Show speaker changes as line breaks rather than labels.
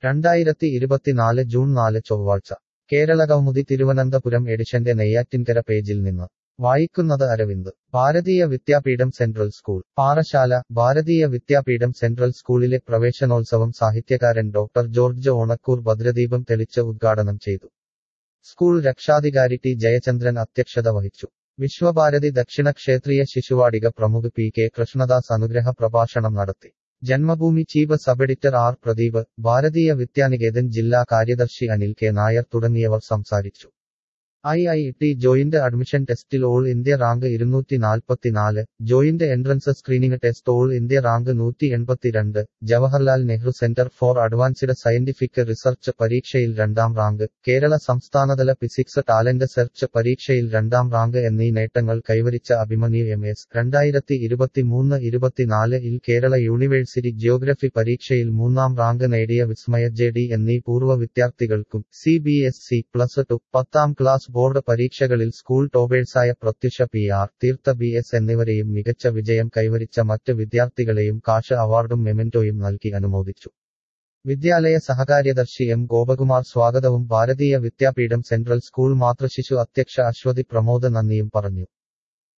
2024 June 4 ചൊവ്വാഴ്ച കേരളകൗമുദി തിരുവനന്തപുരം എഡിഷന്റെ നെയ്യാറ്റിൻകര പേജിൽ നിന്ന് വായിക്കുന്നത് അരവിന്ദ്. ഭാരതീയ വിദ്യാപീഠം സെൻട്രൽ സ്കൂൾ പാറശാല. ഭാരതീയ വിദ്യാപീഠം സെൻട്രൽ സ്കൂളിലെ പ്രവേശനോത്സവം സാഹിത്യകാരൻ ഡോക്ടർ ജോർജ് ഓണക്കൂർ ഭദ്രദീപം തെളിച്ച് ഉദ്ഘാടനം ചെയ്തു. സ്കൂൾ രക്ഷാധികാരി ടി ജയചന്ദ്രൻ അധ്യക്ഷത വഹിച്ചു. വിശ്വഭാരതി ദക്ഷിണ ക്ഷേത്രീയ ശിശുവാടിക പ്രമുഖ് പി കെ കൃഷ്ണദാസ് അനുഗ്രഹ പ്രഭാഷണം നടത്തി. Janmabhumi chief sub editor R Pradeep, Bharatiya Vidyaniketan ജില്ലാ കാര്യദർശി അനിൽ കെ നായർ തുടങ്ങിയവർ സംസാരിച്ചു. ഐഐടി ജോയിന്റ് അഡ്മിഷൻ ടെസ്റ്റിൽ all India rank 244, joint entrance screening test all India rank 182, Jawaharlal Nehru centre for advanced scientific research പരീക്ഷയിൽ 2ാം റാങ്ക്, കേരള സംസ്ഥാനതല ഫിസിക്സ് ടാലന്റ് സെർച്ച് പരീക്ഷയിൽ 2ാം റാങ്ക് എന്നീ നേട്ടങ്ങൾ കൈവരിച്ച Abhimanyu MS 2023-24 Kerala university geography പരീക്ഷയിൽ 3ാം റാങ്ക് നേടിയ വിസ്മയ JD എന്നീ പൂർവ്വ വിദ്യാർത്ഥികൾക്കും CBSE +2, 10ാം ക്ലാസ് ബോർഡ് പരീക്ഷകളിൽ സ്കൂൾ ടോപ്പേഴ്സായ പ്രത്യുഷ PR, തീർത്ഥ BS എന്നിവരെയും മികച്ച വിജയം കൈവരിച്ച മറ്റ് വിദ്യാർത്ഥികളെയും കാഷ് അവാർഡും മെമന്റോയും നൽകി അനുമോദിച്ചു. വിദ്യാലയ സഹകാര്യദർശി M ഗോപകുമാർ സ്വാഗതവും ഭാരതീയ വിദ്യാപീഠം സെൻട്രൽ സ്കൂൾ മാതൃശിശു അധ്യക്ഷ അശ്വതി പ്രമോദ് നന്ദിയും പറഞ്ഞു.